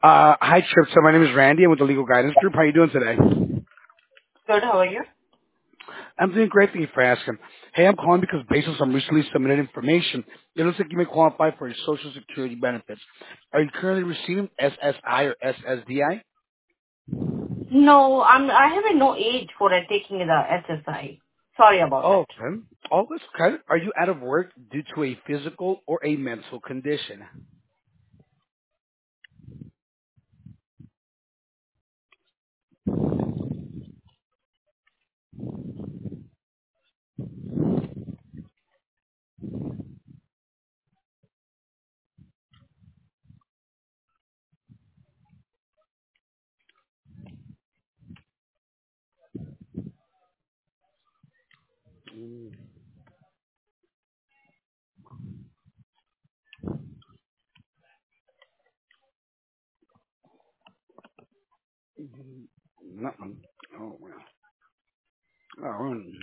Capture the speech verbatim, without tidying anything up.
Uh, hi, Trip. So my name is Randy. I'm with the Legal Guidance Group. How are you doing today? Good, how are you? I'm doing great. Thank you for asking. Hey, I'm calling because based on some recently submitted information, it looks like you may qualify for your Social Security benefits. Are you currently receiving S S I or S S D I? No, I'm, I have no age for uh, taking the S S I. Sorry about Oh, that. okay. Oh, that's okay. Are you out of work due to a physical or a mental condition? Mm, nothing. Oh, well. Oh,